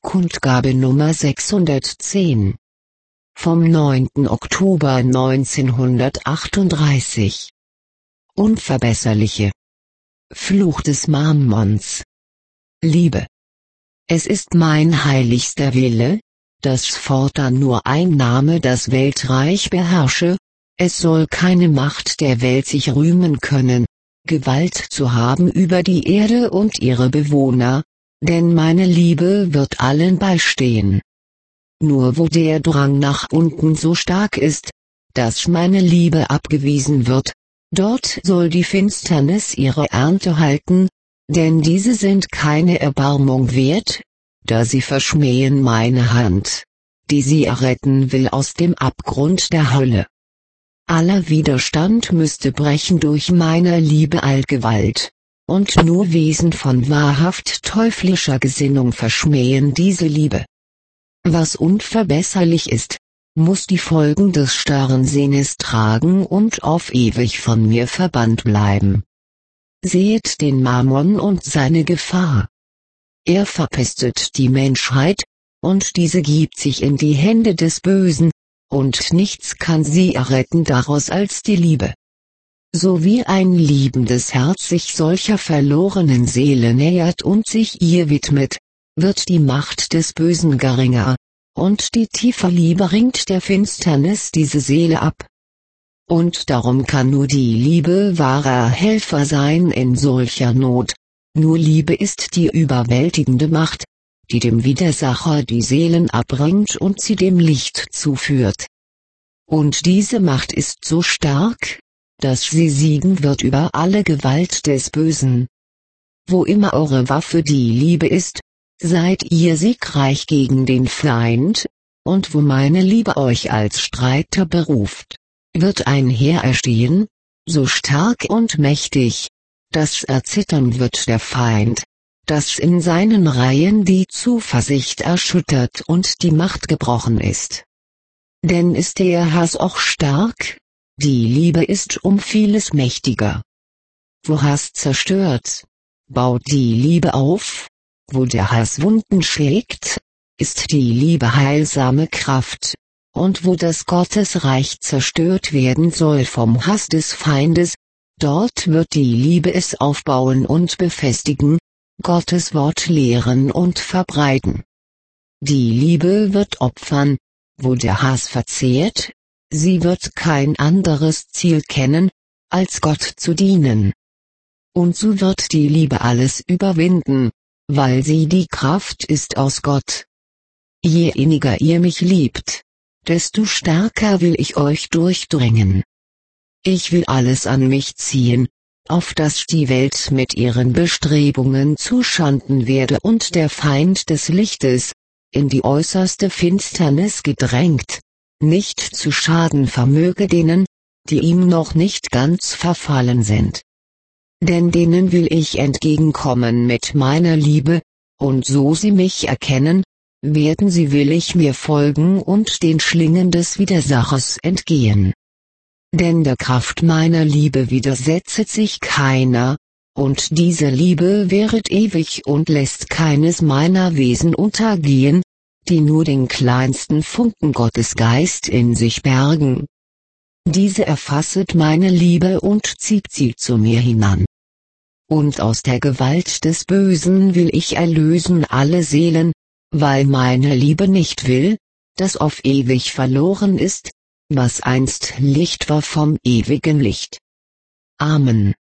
Kundgabe Nummer 610. Vom 9. Oktober 1938. Unverbesserliche. Fluch des Mammons. Liebe. Es ist mein heiligster Wille, dass fortan nur ein Name das Weltreich beherrsche, es soll keine Macht der Welt sich rühmen können, Gewalt zu haben über die Erde und ihre Bewohner, denn meine Liebe wird allen beistehen. Nur wo der Drang nach unten so stark ist, dass meine Liebe abgewiesen wird, dort soll die Finsternis ihre Ernte halten, denn diese sind keine Erbarmung wert, da sie verschmähen meine Hand, die sie erretten will aus dem Abgrund der Hölle. Aller Widerstand müsste brechen durch meine Liebe Allgewalt, und nur Wesen von wahrhaft teuflischer Gesinnung verschmähen diese Liebe. Was unverbesserlich ist, muss die Folgen des starren Sinnes tragen und auf ewig von mir verbannt bleiben. Seht den Mammon und seine Gefahr. Er verpestet die Menschheit, und diese gibt sich in die Hände des Bösen, und nichts kann sie erretten daraus als die Liebe. So wie ein liebendes Herz sich solcher verlorenen Seele nähert und sich ihr widmet, wird die Macht des Bösen geringer, und die tiefe Liebe ringt der Finsternis diese Seele ab. Und darum kann nur die Liebe wahrer Helfer sein in solcher Not, nur Liebe ist die überwältigende Macht, die dem Widersacher die Seelen abbringt und sie dem Licht zuführt. Und diese Macht ist so stark, dass sie siegen wird über alle Gewalt des Bösen. Wo immer eure Waffe die Liebe ist, seid ihr siegreich gegen den Feind, und wo meine Liebe euch als Streiter beruft, wird ein Heer erstehen, so stark und mächtig, dass erzittern wird der Feind, dass in seinen Reihen die Zuversicht erschüttert und die Macht gebrochen ist. Denn ist der Hass auch stark, die Liebe ist um vieles mächtiger. Wo Hass zerstört, baut die Liebe auf, wo der Hass Wunden schlägt, ist die Liebe heilsame Kraft, und wo das Gottesreich zerstört werden soll vom Hass des Feindes, dort wird die Liebe es aufbauen und befestigen, Gottes Wort lehren und verbreiten. Die Liebe wird opfern, wo der Hass verzehrt, sie wird kein anderes Ziel kennen, als Gott zu dienen. Und so wird die Liebe alles überwinden, weil sie die Kraft ist aus Gott. Je inniger ihr mich liebt, desto stärker will ich euch durchdringen. Ich will alles an mich ziehen, auf dass die Welt mit ihren Bestrebungen zuschanden werde und der Feind des Lichtes, in die äußerste Finsternis gedrängt, nicht zu schaden vermöge denen, die ihm noch nicht ganz verfallen sind. Denn denen will ich entgegenkommen mit meiner Liebe, und so sie mich erkennen, werden sie willig mir folgen und den Schlingen des Widersachers entgehen. Denn der Kraft meiner Liebe widersetzt sich keiner, und diese Liebe währet ewig und lässt keines meiner Wesen untergehen, die nur den kleinsten Funken Gottes Geist in sich bergen. Diese erfasset meine Liebe und zieht sie zu mir hinan. Und aus der Gewalt des Bösen will ich erlösen alle Seelen, weil meine Liebe nicht will, dass auf ewig verloren ist, was einst Licht war vom ewigen Licht. Amen.